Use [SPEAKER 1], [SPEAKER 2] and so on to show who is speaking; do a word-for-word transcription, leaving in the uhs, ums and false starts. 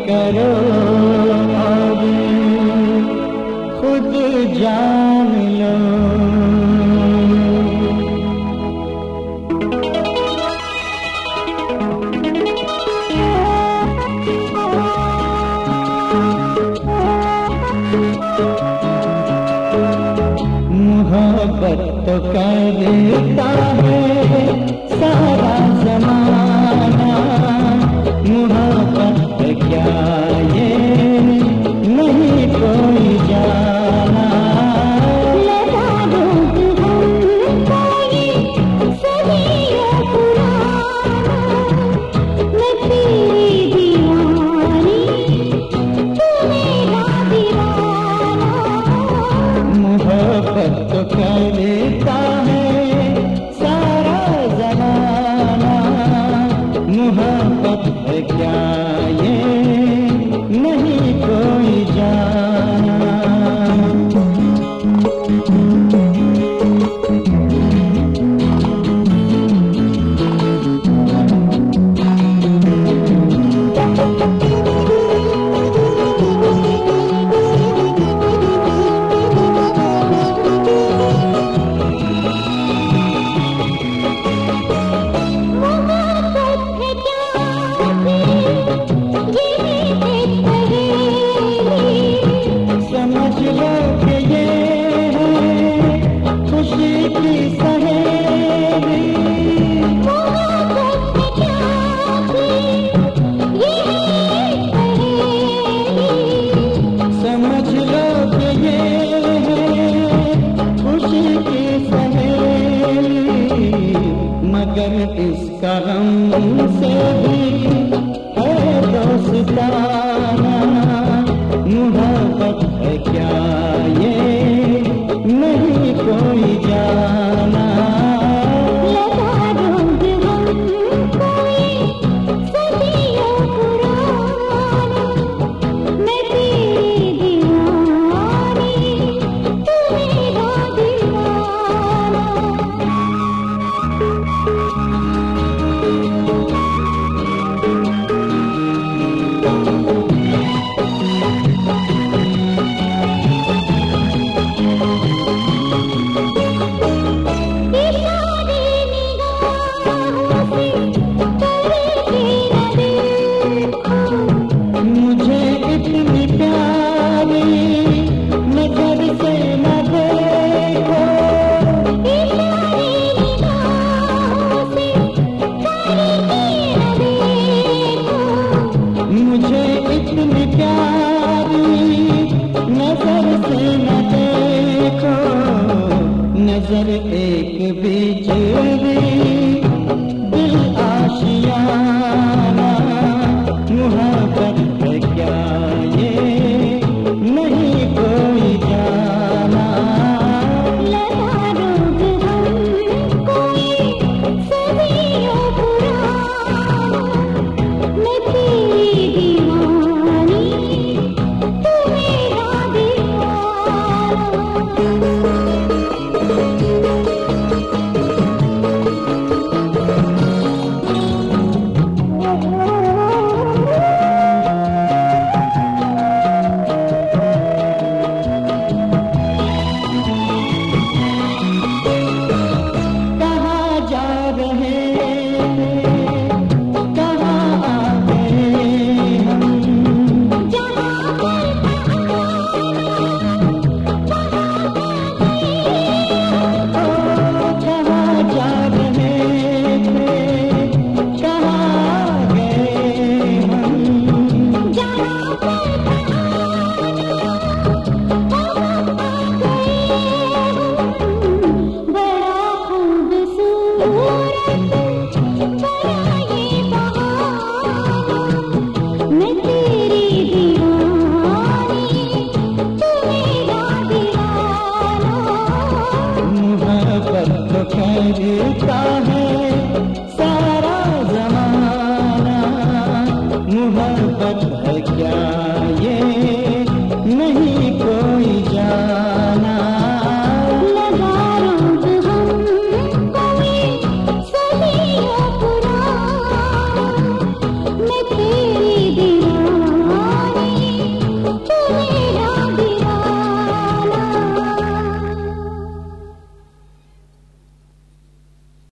[SPEAKER 1] करो और खुद जान लो। मोहब्बत तो करता है सारा ज़माना, मोहब्बत क्या ये नहीं कोई जाना।
[SPEAKER 2] लगा दूँ हमको ये सदियों पुराना, मैं तेरी दीवानी तू मेरा दीवाना।
[SPEAKER 1] मोहब्बत तो करता है सारा ज़माना, मोहब्बत है क्या ये नहीं कोई जाना। समझ लो कि ये है खुशी की सहेली,
[SPEAKER 2] मोहब्बत में क्या थी ये पहेली।
[SPEAKER 1] समझ लो कि ये है खुशी की सहेली, मगर इसका गम से भी है दोस्ताना। मोहब्बत है क्या ये नहीं कोई जाना।